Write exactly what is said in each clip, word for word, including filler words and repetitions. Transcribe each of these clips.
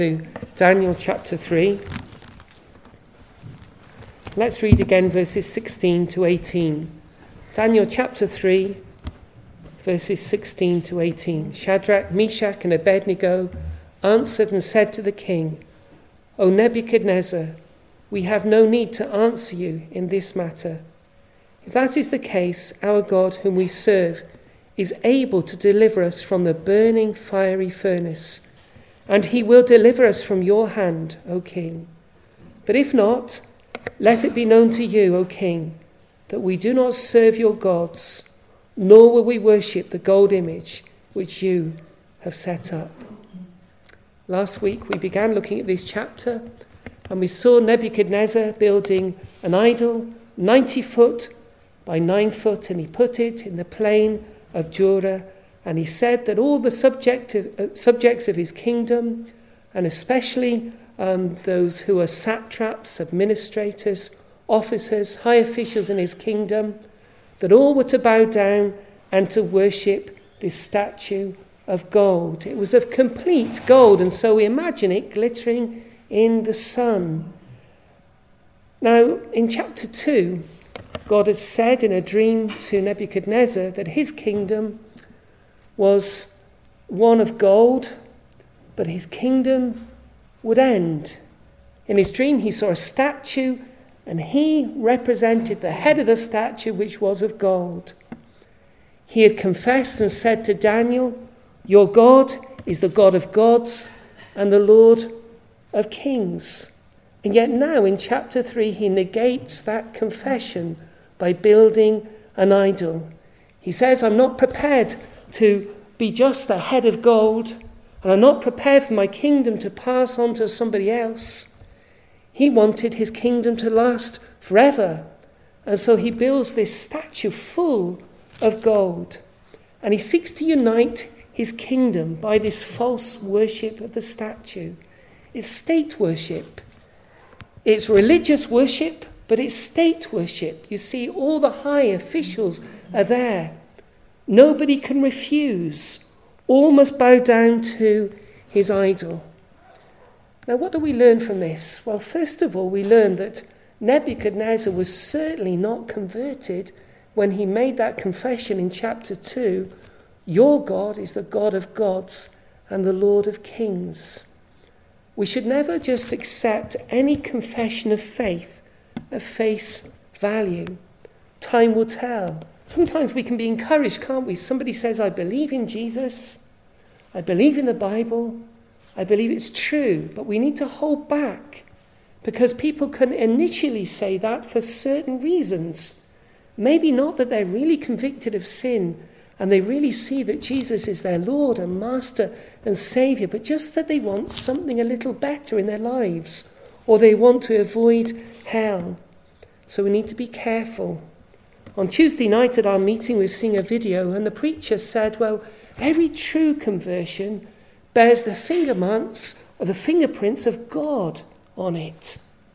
to Daniel chapter three. Let's read again verses sixteen to eighteen. Daniel chapter three, verses sixteen to eighteen. Shadrach, Meshach, and Abednego answered and said to the king, O Nebuchadnezzar, we have no need to answer you in this matter. If that is the case, our God, whom we serve, is able to deliver us from the burning fiery furnace, and he will deliver us from your hand, O king. But if not, let it be known to you, O king, that we do not serve your gods, nor will we worship the gold image which you have set up. Last week we began looking at this chapter, and we saw Nebuchadnezzar building an idol, ninety foot by nine foot, and he put it in the plain of Dura, and he said that all the subject of, uh, subjects of his kingdom, and especially um, those who are satraps, administrators, officers, high officials in his kingdom, that all were to bow down and to worship this statue of gold. It was of complete gold, and so we imagine it glittering in the sun. Now, in chapter two, God had said in a dream to Nebuchadnezzar that his kingdom was one of gold, but his kingdom would end. In his dream, he saw a statue, and he represented the head of the statue, which was of gold. He had confessed and said to Daniel, your God is the God of gods and the Lord of kings. And yet now in chapter three, he negates that confession by building an idol. He says, I'm not prepared to be just a head of gold, and I'm not prepared for my kingdom to pass on to somebody else. He wanted his kingdom to last forever, and so he builds this statue full of gold, and he seeks to unite his kingdom by this false worship of the statue. It's state worship. It's religious worship, but it's state worship. You see, all the high officials are there. Nobody can refuse. All must bow down to his idol. Now, what do we learn from this? Well, first of all, we learn that Nebuchadnezzar was certainly not converted when he made that confession in chapter two. Your God is the God of gods and the Lord of kings. We should never just accept any confession of faith at face value. Time will tell. Sometimes we can be encouraged, can't we? Somebody says, I believe in Jesus. I believe in the Bible. I believe it's true. But we need to hold back, because people can initially say that for certain reasons. Maybe not that they're really convicted of sin and they really see that Jesus is their Lord and Master and Saviour, but just that they want something a little better in their lives, or they want to avoid hell. So we need to be careful. On Tuesday night at our meeting, we were seeing a video, and the preacher said, well, every true conversion bears the finger marks or the fingerprints of God on it.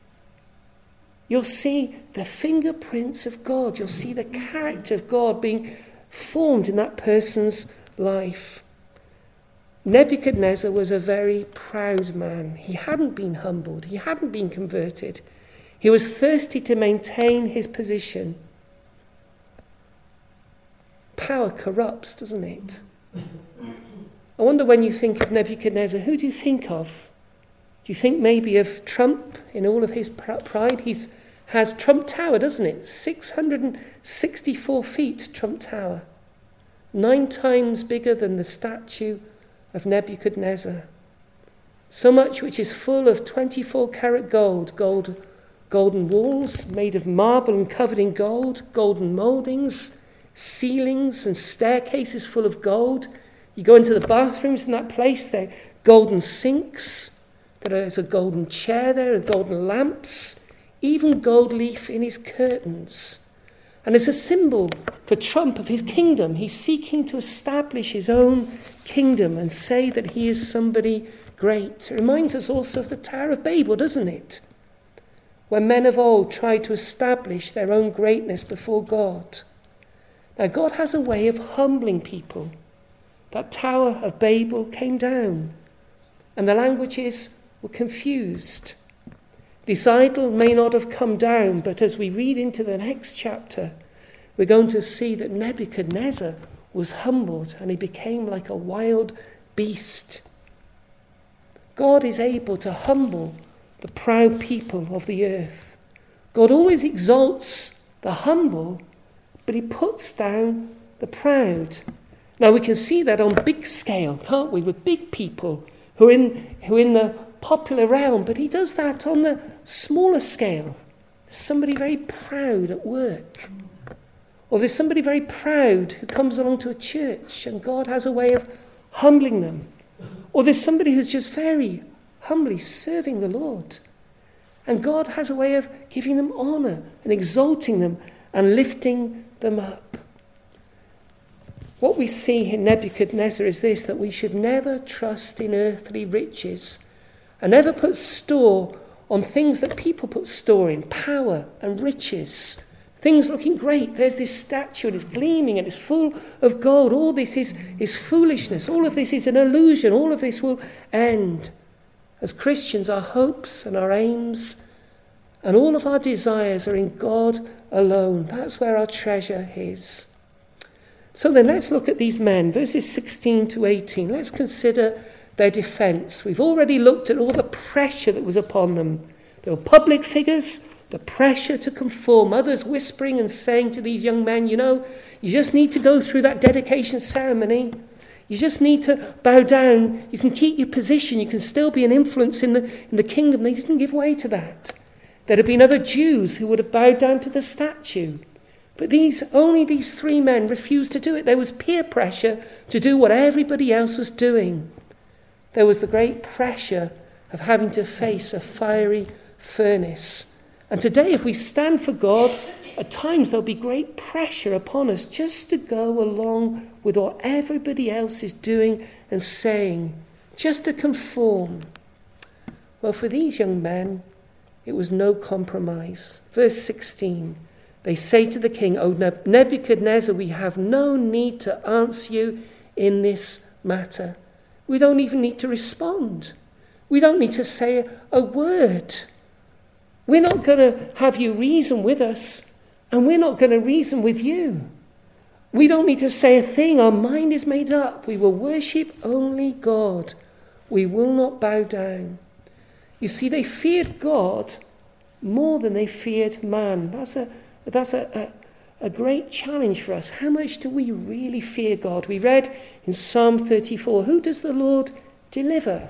You'll see the fingerprints of God. You'll see the character of God being formed in that person's life. Nebuchadnezzar was a very proud man. He hadn't been humbled. He hadn't been converted. He was thirsty to maintain his position. Power corrupts, doesn't it? I wonder, when you think of Nebuchadnezzar, who do you think of? Do you think maybe of Trump in all of his pride? He has Trump Tower, doesn't it? six hundred sixty-four feet, Trump Tower. Nine times bigger than the statue of Nebuchadnezzar. So much which is full of twenty-four karat gold, gold, golden walls made of marble and covered in gold, golden mouldings, ceilings and staircases full of gold. You go into the bathrooms in that place, they're golden sinks. There's a golden chair there, and golden lamps, even gold leaf in his curtains. And it's a symbol for Trump of his kingdom. He's seeking to establish his own kingdom and say that he is somebody great. It reminds us also of the Tower of Babel, doesn't it? When men of old tried to establish their own greatness before God. Now, God has a way of humbling people. That Tower of Babel came down. And the languages were confused. This idol may not have come down, but as we read into the next chapter, we're going to see that Nebuchadnezzar was humbled and he became like a wild beast. God is able to humble the proud people of the earth. God always exalts the humble, but he puts down the proud. Now we can see that on big scale, can't we, with big people who are in, who are in the popular realm, but he does that on the smaller scale. There's somebody very proud at work. Or there's somebody very proud who comes along to a church and God has a way of humbling them. Or there's somebody who's just very humbly serving the Lord. And God has a way of giving them honour and exalting them and lifting them up. What we see in Nebuchadnezzar is this, that we should never trust in earthly riches and never put store on things that people put store in, power and riches. Things looking great. There's this statue and it's gleaming and it's full of gold. All this is, is foolishness. All of this is an illusion. All of this will end. As Christians, our hopes and our aims and all of our desires are in God alone. That's where our treasure is. So then let's look at these men, verses sixteen to eighteen. Let's consider their defence. We've already looked at all the pressure that was upon them. They were public figures, the pressure to conform, others whispering and saying to these young men, you know, you just need to go through that dedication ceremony. You just need to bow down. You can keep your position. You can still be an influence in the, in the kingdom. They didn't give way to that. There had been other Jews who would have bowed down to the statue. But these only these three men refused to do it. There was peer pressure to do what everybody else was doing. There was the great pressure of having to face a fiery furnace. And today, if we stand for God, at times there'll be great pressure upon us just to go along with what everybody else is doing and saying, just to conform. Well, for these young men, it was no compromise. Verse sixteen, they say to the king, O Nebuchadnezzar, we have no need to answer you in this matter. We don't even need to respond. We don't need to say a word. We're not going to have you reason with us, and we're not going to reason with you. We don't need to say a thing. Our mind is made up. We will worship only God. We will not bow down. You see, they feared God more than they feared man. That's a that's a, a, a great challenge for us. How much do we really fear God? We read in Psalm thirty-four, who does the Lord deliver?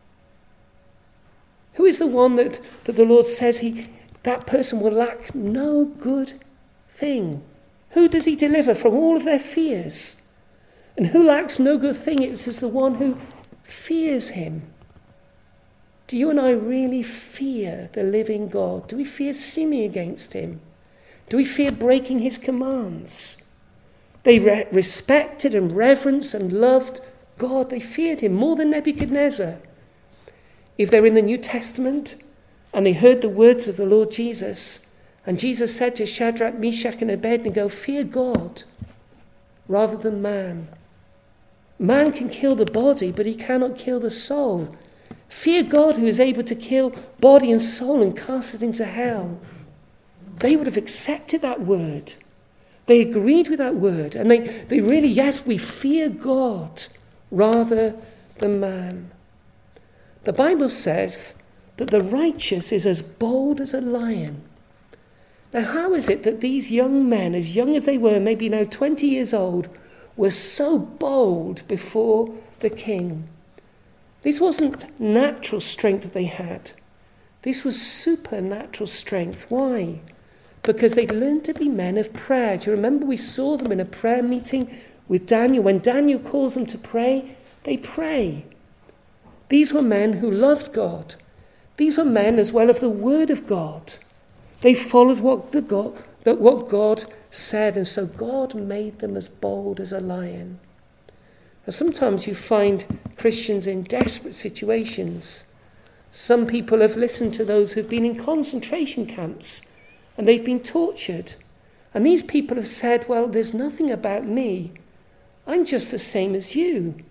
Who is the one that, that the Lord says he that person will lack no good thing? Who does he deliver from all of their fears? And who lacks no good thing? It says the one who fears him. Do you and I really fear the living God? Do we fear sinning against him? Do we fear breaking his commands? They re- respected and reverenced and loved God. They feared him more than Nebuchadnezzar. If they're in the New Testament and they heard the words of the Lord Jesus, and Jesus said to Shadrach, Meshach and Abednego, fear God rather than man. Man can kill the body, but he cannot kill the soul. Fear God who is able to kill body and soul and cast it into hell. They would have accepted that word. They agreed with that word. And they, they really, yes, we fear God rather than man. The Bible says that the righteous is as bold as a lion. Now, how is it that these young men, as young as they were, maybe now twenty years old, were so bold before the king? This wasn't natural strength that they had. This was supernatural strength. Why? Because they'd learned to be men of prayer. Do you remember we saw them in a prayer meeting with Daniel? When Daniel calls them to pray, they pray. These were men who loved God. These were men as well of the word of God. They followed what, the God, what God said, and so God made them as bold as a lion. And sometimes you find Christians in desperate situations. Some people have listened to those who've been in concentration camps and they've been tortured. And these people have said, well, there's nothing about me. I'm just the same as you.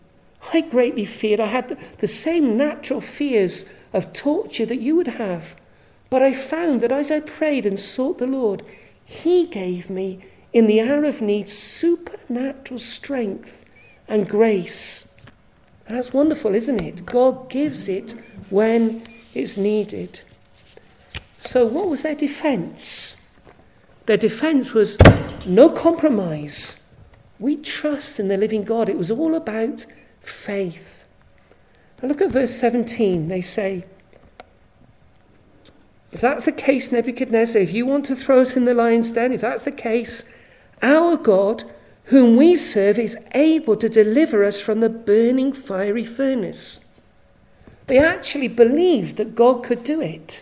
I greatly feared. I had the, the same natural fears of torture that you would have. But I found that as I prayed and sought the Lord, he gave me, in the hour of need, supernatural strength and grace. And that's wonderful, isn't it? God gives it when it's needed. So what was their defense? Their defense was no compromise. We trust in the living God. It was all about faith. And look at verse seventeen. They say, if that's the case, Nebuchadnezzar, if you want to throw us in the lion's den, if that's the case, our God, whom we serve, is able to deliver us from the burning fiery furnace. They actually believed that God could do it.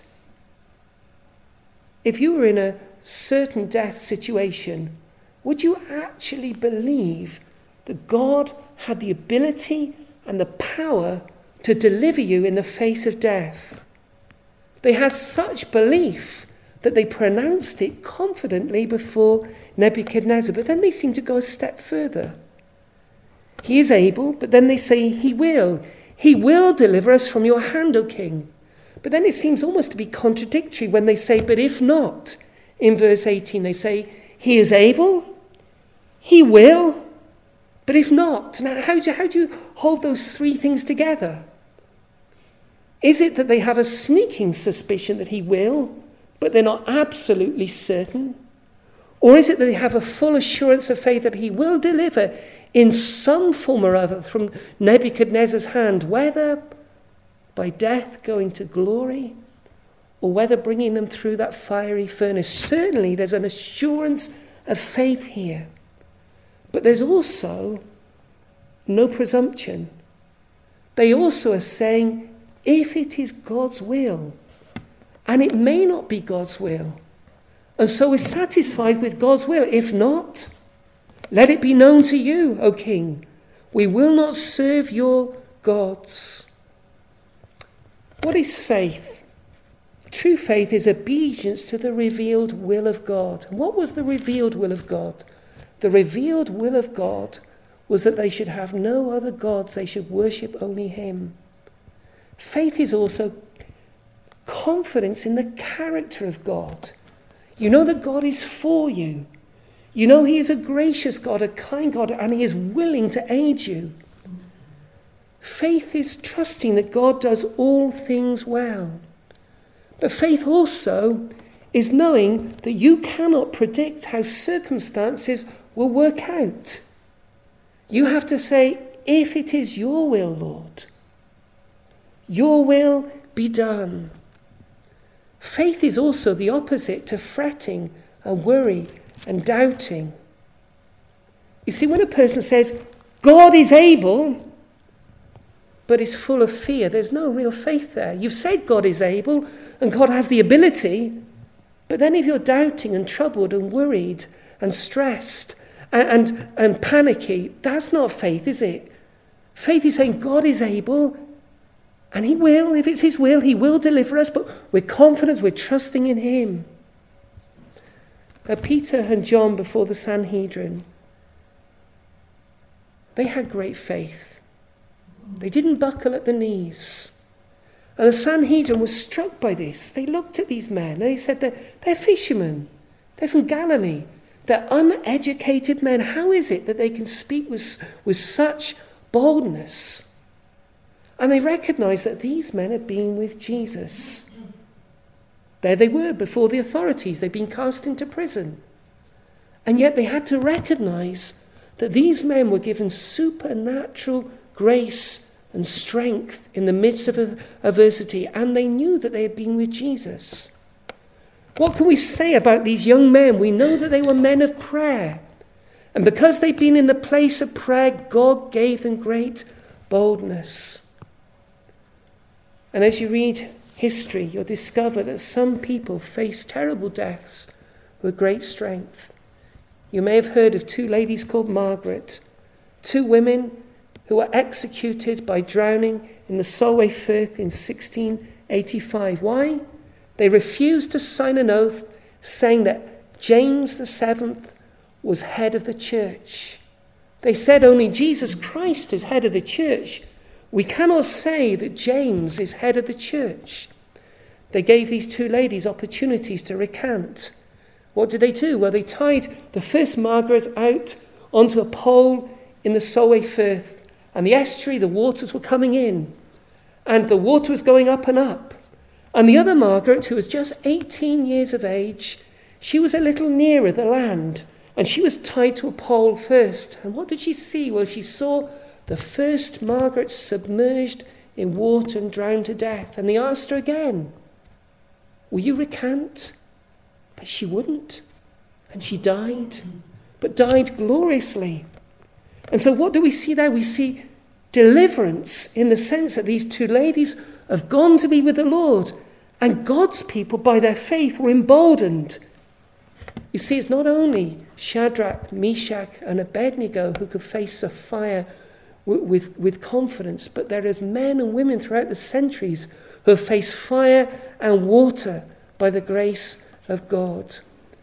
If you were in a certain death situation, would you actually believe that God had the ability and the power to deliver you in the face of death? They had such belief that they pronounced it confidently before Nebuchadnezzar, but then they seem to go a step further. He is able, but then they say he will. He will deliver us from your hand, O king. But then it seems almost to be contradictory when they say, but if not, in verse eighteen, they say, he is able, he will, but if not. Now, how do, how do you hold those three things together? Is it that they have a sneaking suspicion that he will, but they're not absolutely certain? Or is it that they have a full assurance of faith that he will deliver in some form or other from Nebuchadnezzar's hand, whether by death going to glory, or whether bringing them through that fiery furnace? Certainly there's an assurance of faith here. But there's also no presumption. They also are saying, if it is God's will, and it may not be God's will, and so we're satisfied with God's will. If not, let it be known to you, O king, we will not serve your gods. What is faith? True faith is obedience to the revealed will of God. What was the revealed will of God? The revealed will of God was that they should have no other gods, they should worship only him. Faith is also confidence in the character of God. You know that God is for you. You know he is a gracious God, a kind God, and he is willing to aid you. Faith is trusting that God does all things well. But faith also is knowing that you cannot predict how circumstances will work out. You have to say, if it is your will, Lord, your will be done. Faith is also the opposite to fretting and worry and doubting. You see, when a person says, God is able, but is full of fear, there's no real faith there. You've said God is able and God has the ability, but then if you're doubting and troubled and worried and stressed and, and, and panicky, that's not faith, is it? Faith is saying God is able, and he will, if it's his will, he will deliver us, but we're confident, we're trusting in him. Now, Peter and John before the Sanhedrin, they had great faith. They didn't buckle at the knees. And the Sanhedrin was struck by this. They looked at these men and they said, they're, they're fishermen. They're from Galilee. They're uneducated men. How is it that they can speak with, with such boldness? And they recognized that these men had been with Jesus. There they were before the authorities. They'd been cast into prison. And yet they had to recognize that these men were given supernatural grace and strength in the midst of adversity, and they knew that they had been with Jesus. What can we say about these young men? We know that they were men of prayer. And because they'd been in the place of prayer, God gave them great boldness. And as you read history, you'll discover that some people face terrible deaths with great strength. You may have heard of two ladies called Margaret, two women who were executed by drowning in the Solway Firth in sixteen eighty-five. Why? They refused to sign an oath saying that James the Seventh was head of the church. They said only Jesus Christ is head of the church. We cannot say that James is head of the church. They gave these two ladies opportunities to recant. What did they do? Well, they tied the first Margaret out onto a pole in the Solway Firth, and the estuary, the waters were coming in, and the water was going up and up. And the other Margaret, who was just eighteen years of age, she was a little nearer the land, and she was tied to a pole first. And what did she see? Well, she saw the first Margaret submerged in water and drowned to death. And they asked her again, will you recant? But she wouldn't. And she died, but died gloriously. And so what do we see there? We see deliverance in the sense that these two ladies have gone to be with the Lord, and God's people, by their faith, were emboldened. You see, it's not only Shadrach, Meshach, and Abednego who could face a fire w- with, with confidence, but there are men and women throughout the centuries who have faced fire and water by the grace of God.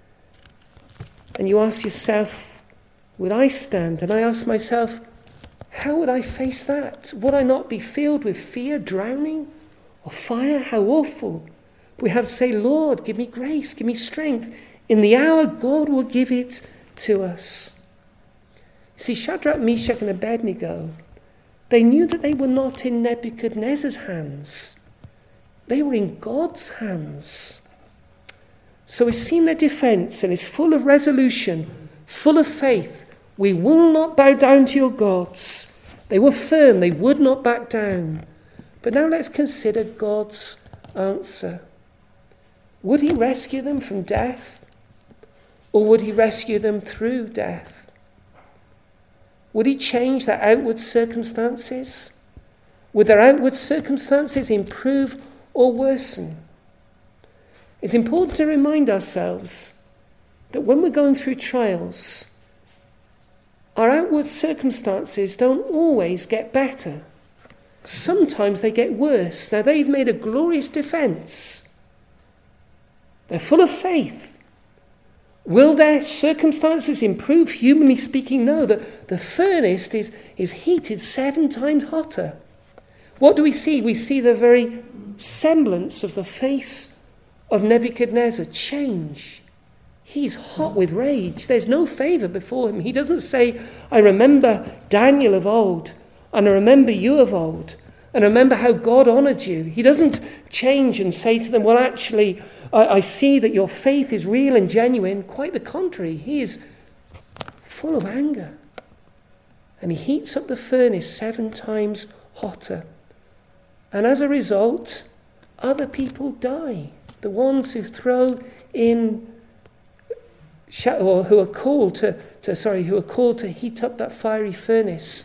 And you ask yourself, would I stand? And I ask myself, how would I face that? Would I not be filled with fear, drowning, or fire? How awful. But we have to say, Lord, give me grace, give me strength. In the hour, God will give it to us. See, Shadrach, Meshach, and Abednego, they knew that they were not in Nebuchadnezzar's hands. They were in God's hands. So we've seen their defense, and it's full of resolution, full of faith. We will not bow down to your gods. They were firm. They would not back down. But now let's consider God's answer. Would he rescue them from death? Or would he rescue them through death? Would he change their outward circumstances? Would their outward circumstances improve or worsen? It's important to remind ourselves that when we're going through trials, our outward circumstances don't always get better. Sometimes they get worse. Now, they've made a glorious defense. They're full of faith. Will their circumstances improve? Humanly speaking, no. The, the furnace is, is heated seven times hotter. What do we see? We see the very semblance of the face of Nebuchadnezzar change. He's hot with rage. There's no favour before him. He doesn't say, I remember Daniel of old, and I remember you of old, and I remember how God honoured you. He doesn't change and say to them, well, actually, I, I see that your faith is real and genuine. Quite the contrary. He is full of anger. And he heats up the furnace seven times hotter. And as a result, other people die. The ones who throw in, or who are called to, to sorry, who are called to heat up that fiery furnace,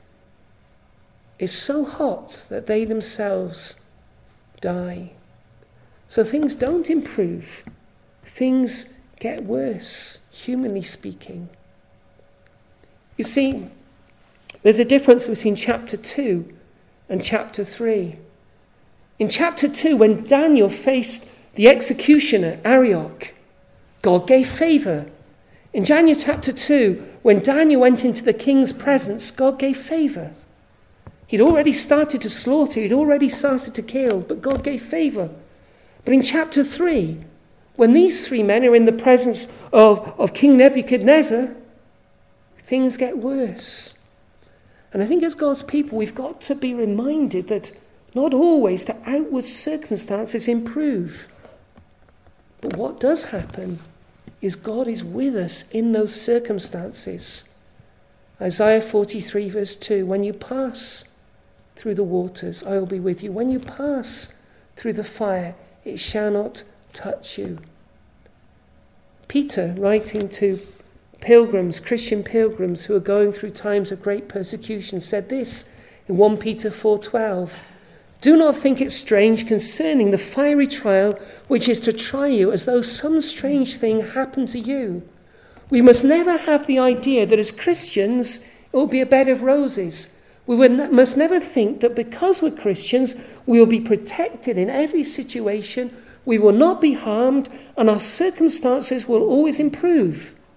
is so hot that they themselves die. So things don't improve. Things get worse, humanly speaking. You see, there's a difference between chapter two and chapter three. In chapter two, when Daniel faced the executioner, Arioch, God gave favour. In Daniel chapter two, when Daniel went into the king's presence, God gave favour. He'd already started to slaughter, he'd already started to kill, but God gave favour. But in chapter three, when these three men are in the presence of, of King Nebuchadnezzar, things get worse. And I think as God's people, we've got to be reminded that not always the outward circumstances improve. But what does happen is God is with us in those circumstances. Isaiah forty-three verse two, when you pass through the waters, I will be with you. When you pass through the fire, it shall not touch you. Peter, writing to pilgrims, Christian pilgrims who are going through times of great persecution, said this in First Peter four twelve, do not think it strange concerning the fiery trial which is to try you as though some strange thing happened to you. We must never have the idea that as Christians it will be a bed of roses. We must never think that because we're Christians we will be protected in every situation, we will not be harmed, and our circumstances will always improve.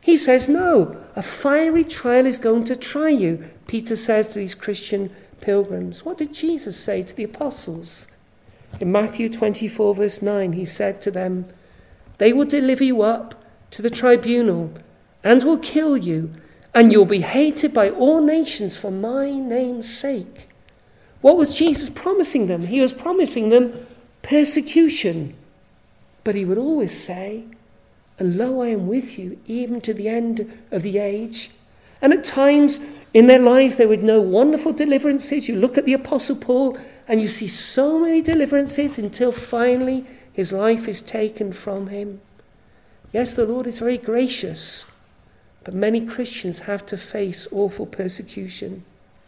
He says, no, a fiery trial is going to try you, Peter says to these Christian pilgrims. What did Jesus say to the apostles? In Matthew twenty-four, verse nine, he said to them, they will deliver you up to the tribunal and will kill you, and you'll be hated by all nations for my name's sake. What was Jesus promising them? He was promising them persecution. But he would always say, and lo, I am with you even to the end of the age. And at times in their lives they would know wonderful deliverances. You look at the Apostle Paul and you see so many deliverances until finally his life is taken from him. Yes, the Lord is very gracious, but many Christians have to face awful persecution.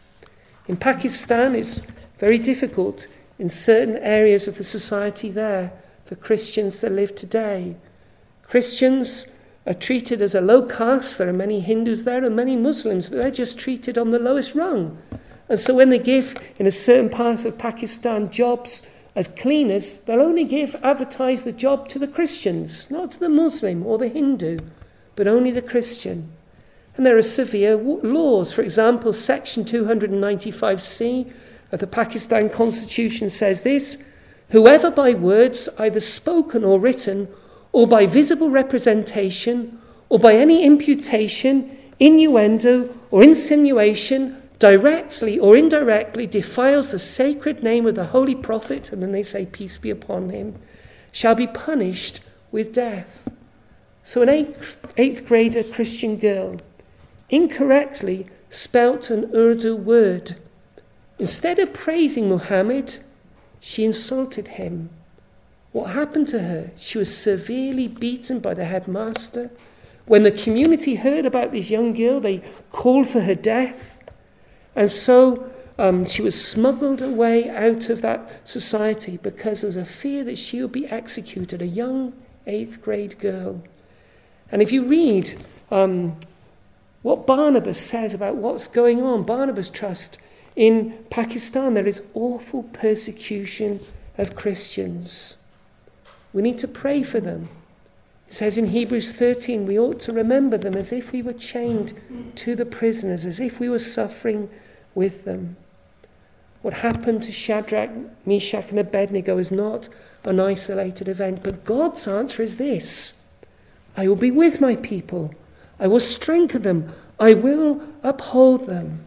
In Pakistan, it's very difficult in certain areas of the society there for Christians that live today. Christians are treated as a low caste. There are many Hindus there and many Muslims, but they're just treated on the lowest rung. And so when they give, in a certain part of Pakistan, jobs as cleaners, they'll only give, advertise the job to the Christians, not to the Muslim or the Hindu, but only the Christian. And there are severe laws. For example, Section two ninety-five C of the Pakistan Constitution says this: whoever by words, either spoken or written, or by visible representation, or by any imputation, innuendo, or insinuation, directly or indirectly defiles the sacred name of the Holy Prophet, and then they say, peace be upon him, shall be punished with death. So an eighth, eighth grader Christian girl incorrectly spelt an Urdu word. Instead of praising Muhammad, she insulted him. What happened to her? She was severely beaten by the headmaster. When the community heard about this young girl, they called for her death. And so um, she was smuggled away out of that society because there was a fear that she would be executed, a young eighth grade girl. And if you read um, what Barnabas says about what's going on, Barnabas Trust in Pakistan, there is awful persecution of Christians. We need to pray for them. It says in Hebrews thirteen, we ought to remember them as if we were chained to the prisoners, as if we were suffering with them. What happened to Shadrach, Meshach, and Abednego is not an isolated event, but God's answer is this: I will be with my people. I will strengthen them. I will uphold them.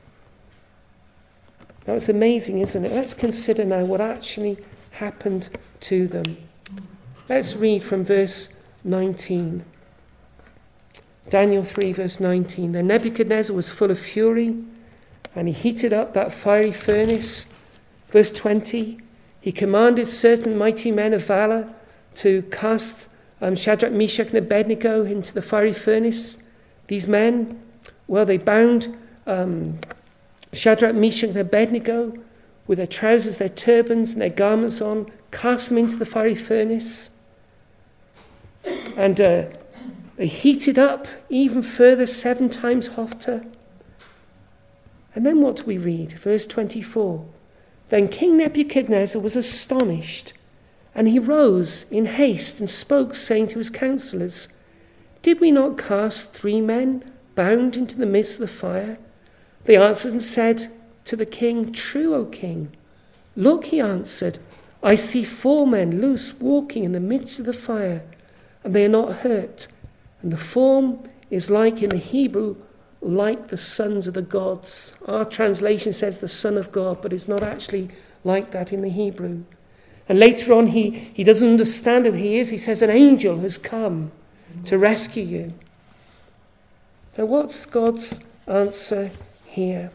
Now it's amazing, isn't it? Let's consider now what actually happened to them. Let's read from verse nineteen. Daniel three, verse nineteen. Then Nebuchadnezzar was full of fury, and he heated up that fiery furnace. Verse twenty. He commanded certain mighty men of valor to cast um, Shadrach, Meshach, and Abednego into the fiery furnace. These men, well, they bound um, Shadrach, Meshach, and Abednego with their trousers, their turbans, and their garments on, cast them into the fiery furnace. And uh, they heated up even further, seven times hotter. And then what do we read? Verse twenty-four. Then King Nebuchadnezzar was astonished, and he rose in haste and spoke, saying to his counselors, did we not cast three men bound into the midst of the fire? They answered and said to the king, true, O king. Look, he answered, I see four men loose walking in the midst of the fire, and they are not hurt. And the form is like in the Hebrew, like the sons of the gods. Our translation says the Son of God, but it's not actually like that in the Hebrew. And later on, he, he doesn't understand who he is. He says, an angel has come to rescue you. Now, what's God's answer here?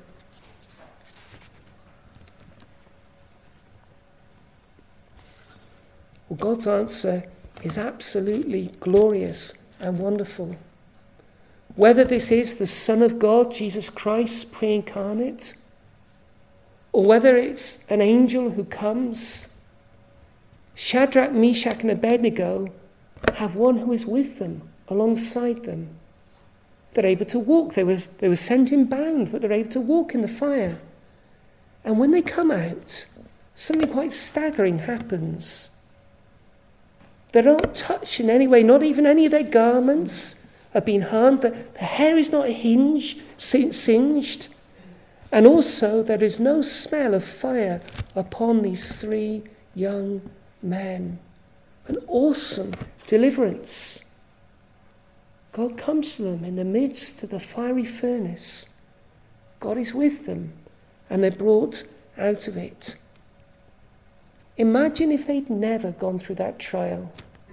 Well, God's answer is absolutely glorious and wonderful. Whether this is the Son of God, Jesus Christ, pre-incarnate, or whether it's an angel who comes, Shadrach, Meshach, and Abednego have one who is with them, alongside them. They're able to walk. They were, they were sent in bound, but they're able to walk in the fire. And when they come out, something quite staggering happens. They're not touched in any way, not even any of their garments have been harmed. The, the hair is not hinged, singed. And also there is no smell of fire upon these three young men. An awesome deliverance. God comes to them in the midst of the fiery furnace. God is with them, and they're brought out of it. Imagine if they'd never gone through that trial.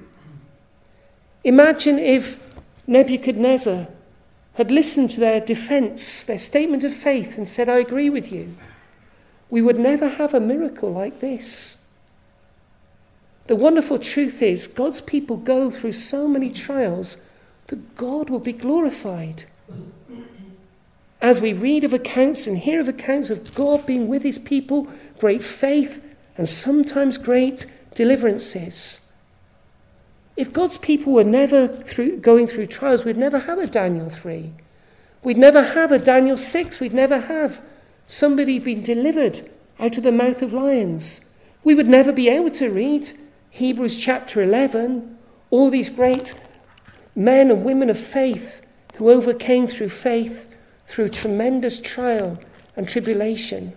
Imagine if Nebuchadnezzar had listened to their defense, their statement of faith, and said, I agree with you. We would never have a miracle like this. The wonderful truth is, God's people go through so many trials that God will be glorified. As we read of accounts and hear of accounts of God being with his people, great faith and sometimes great deliverances. If God's people were never through, going through trials, we'd never have a Daniel three. We'd never have a Daniel six. We'd never have somebody being delivered out of the mouth of lions. We would never be able to read Hebrews chapter eleven, all these great men and women of faith who overcame through faith, through tremendous trial and tribulation.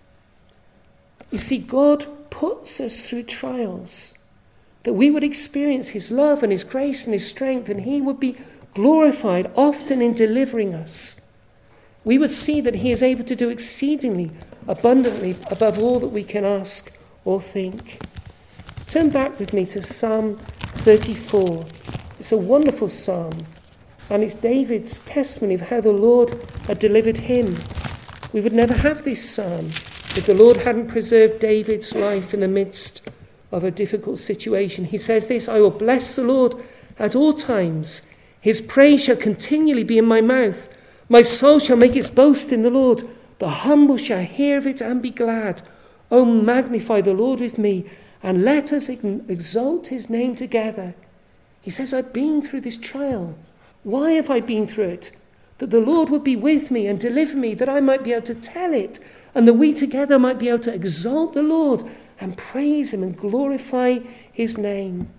You see, God puts us through trials that we would experience his love and his grace and his strength, and he would be glorified often in delivering us. We would see that he is able to do exceedingly abundantly above all that we can ask or think. Turn back with me to Psalm thirty-four. It's a wonderful psalm, and it's David's testimony of how the Lord had delivered him. We would never have this psalm if the Lord hadn't preserved David's life in the midst of a difficult situation. He says this, I will bless the Lord at all times. His praise shall continually be in my mouth. My soul shall make its boast in the Lord. The humble shall hear of it and be glad. Oh, magnify the Lord with me, and let us exalt his name together. He says, I've been through this trial. Why have I been through it? That the Lord would be with me and deliver me, that I might be able to tell it, and that we together might be able to exalt the Lord and praise him and glorify his name.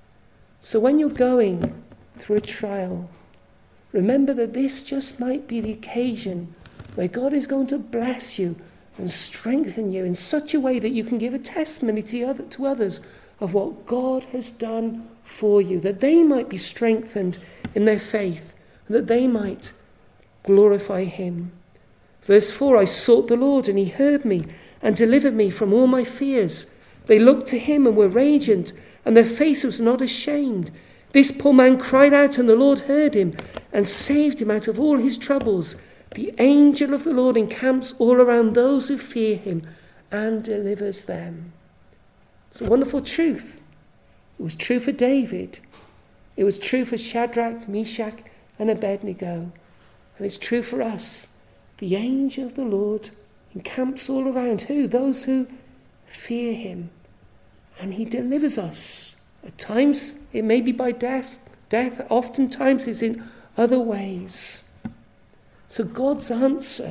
So when you're going through a trial, remember that this just might be the occasion where God is going to bless you and strengthen you in such a way that you can give a testimony to, other, to others of what God has done for you, that they might be strengthened in their faith, and that they might glorify him. Verse four, I sought the Lord, and he heard me and delivered me from all my fears. They looked to him and were radiant, and their face was not ashamed. This poor man cried out, and the Lord heard him and saved him out of all his troubles. The angel of the Lord encamps all around those who fear him and delivers them. It's a wonderful truth. It was true for David. It was true for Shadrach, Meshach, and Abednego. And it's true for us. The angel of the Lord encamps all around who? Those who fear him. And he delivers us. At times it may be by death. Death oftentimes is in other ways. So God's answer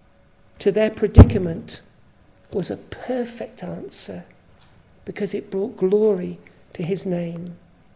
to their predicament was a perfect answer, because it brought glory to his name.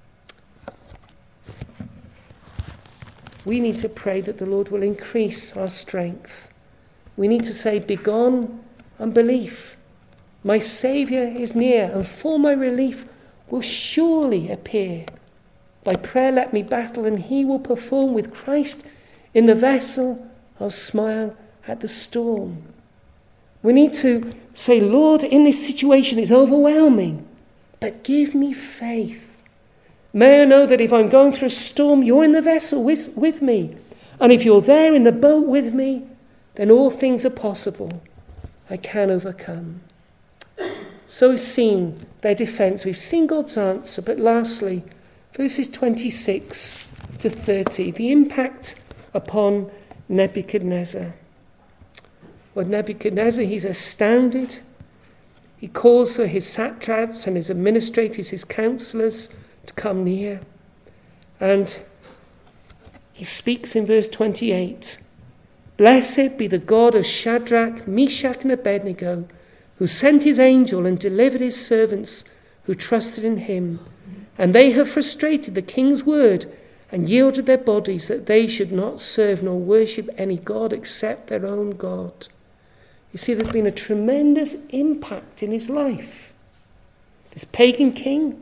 We need to pray that the Lord will increase our strength. We need to say, begone unbelief. My Saviour is near, and for my relief will surely appear. By prayer let me battle, and he will perform. With Christ in the vessel, I'll smile at the storm. We need to say, Lord, in this situation it's overwhelming, but give me faith. May I know that if I'm going through a storm, you're in the vessel with, with me. And if you're there in the boat with me, then all things are possible. I can overcome. So we've seen their defense. We've seen God's answer. But lastly, verses twenty-six to thirty, the impact upon Nebuchadnezzar. Well, Nebuchadnezzar, he's astounded. He calls for his satraps and his administrators, his counselors, to come near. And he speaks in verse twenty-eight. Blessed be the God of Shadrach, Meshach, and Abednego, who sent his angel and delivered his servants who trusted in him. And they have frustrated the king's word and yielded their bodies that they should not serve nor worship any god except their own God. You see, there's been a tremendous impact in his life. This pagan king,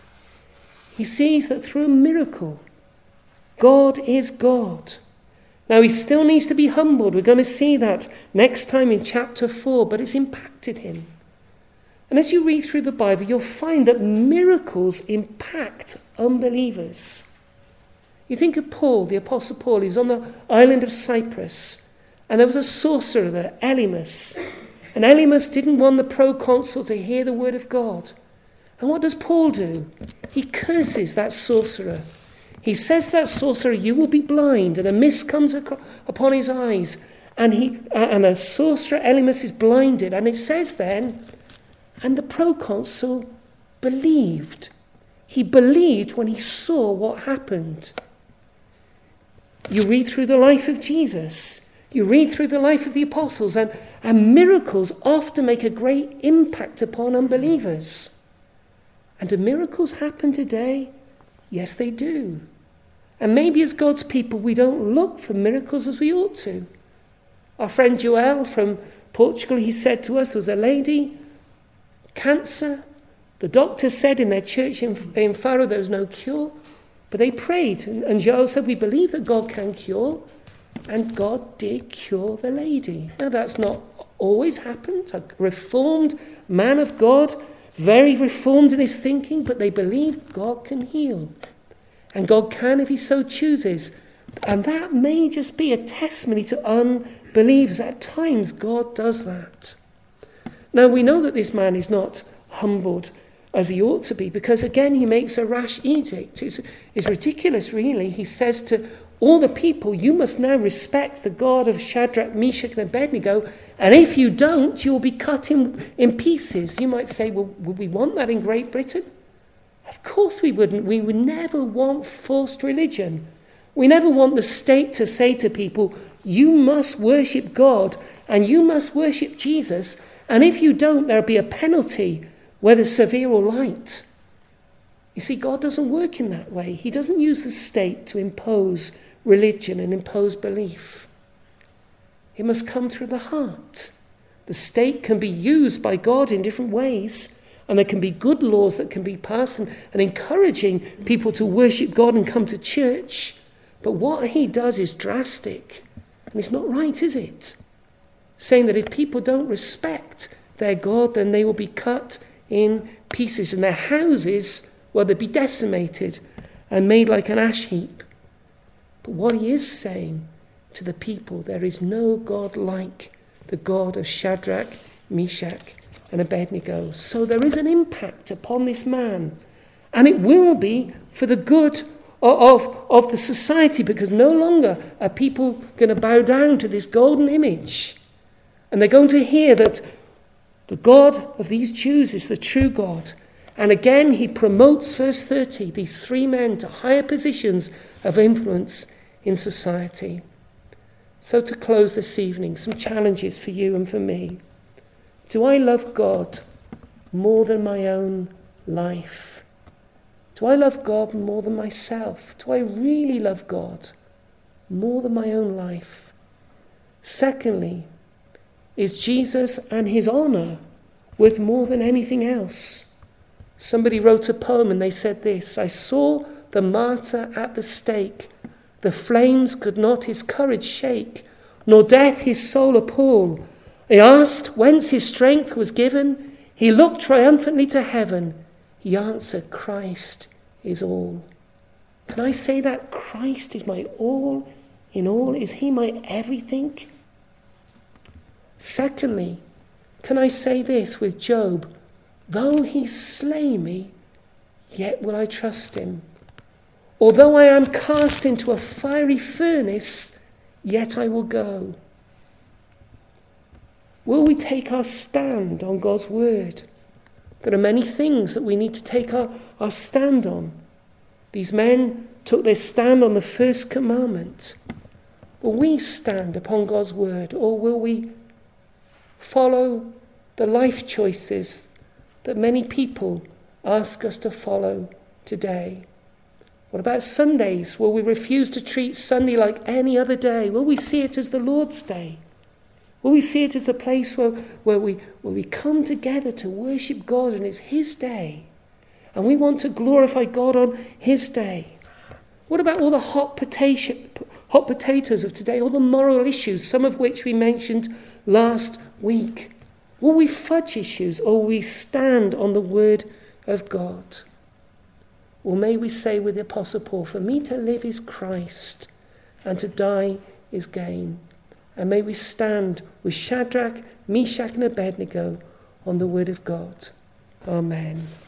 he sees that through a miracle, God is God. Now, he still needs to be humbled. We're going to see that next time in chapter four, but it's impacted him. And as you read through the Bible, you'll find that miracles impact unbelievers. You think of Paul, the Apostle Paul. He was on the island of Cyprus, and there was a sorcerer there, Elymas. And Elymas didn't want the proconsul to hear the word of God. And what does Paul do? He curses that sorcerer. He says to that sorcerer, you will be blind, and a mist comes upon his eyes. And he uh, and the sorcerer Elymas is blinded. And it says then, and the proconsul believed. He believed when he saw what happened. You read through the life of Jesus. You read through the life of the apostles. And, and miracles often make a great impact upon unbelievers. And do miracles happen today? Yes, they do. And maybe as God's people, we don't look for miracles as we ought to. Our friend Joel from Portugal, he said to us, there was a lady, cancer. The doctor said in their church in, in Faro there was no cure. But they prayed. And, and Joel said, we believe that God can cure. And God did cure the lady. Now, that's not always happened. A reformed man of God, very reformed in his thinking, but they believe God can heal. And God can if he so chooses. And that may just be a testimony to unbelievers. At times, God does that. Now, we know that this man is not humbled as he ought to be, because again, he makes a rash edict. It's, it's ridiculous, really. He says to all the people, you must now respect the God of Shadrach, Meshach, and Abednego, and if you don't, you'll be cut in, in pieces. You might say, well, would we want that in Great Britain? Of course we wouldn't. We would never want forced religion. We never want the state to say to people, you must worship God, and you must worship Jesus, and if you don't, there'll be a penalty, whether severe or light. You see, God doesn't work in that way. He doesn't use the state to impose religion and impose belief. It must come through the heart. The state can be used by God in different ways, and there can be good laws that can be passed and, and encouraging people to worship God and come to church. But what he does is drastic, and it's not right, is it? Saying that if people don't respect their God, then they will be cut in pieces, and their houses, well, they'll be decimated and made like an ash heap. But what he is saying to the people, there is no God like the God of Shadrach, Meshach, and Abednego. So there is an impact upon this man, and it will be for the good of, of, of the society, because no longer are people going to bow down to this golden image, and they're going to hear that the God of these Jews is the true God. And again, he promotes, verse thirty, these three men to higher positions of influence in society. So to close this evening, some challenges for you and for me. Do I love God more than my own life? Do I love God more than myself? Do I really love God more than my own life? Secondly, is Jesus and his honour worth more than anything else? Somebody wrote a poem and they said this: I saw the martyr at the stake. The flames could not his courage shake, nor death his soul appall. I asked whence his strength was given. He looked triumphantly to heaven. He answered, Christ is all. Can I say that? Christ is my all in all. Is he my everything? Secondly, can I say this with Job? Though he slay me, yet will I trust him. Although I am cast into a fiery furnace, yet I will go. Will we take our stand on God's word? There are many things that we need to take our, our stand on. These men took their stand on the first commandment. Will we stand upon God's word, or will we follow the life choices that many people ask us to follow today? What about Sundays? Will we refuse to treat Sunday like any other day? Will we see it as the Lord's day? Will we see it as a place where, where, we, where we come together to worship God and it's his day? And we want to glorify God on his day. What about all the hot, potato, hot potatoes of today, all the moral issues, some of which we mentioned last week? Will we fudge issues or will we stand on the word of God? Or may we say with the Apostle Paul, for me to live is Christ and to die is gain. And may we stand with Shadrach, Meshach and Abednego on the word of God. Amen.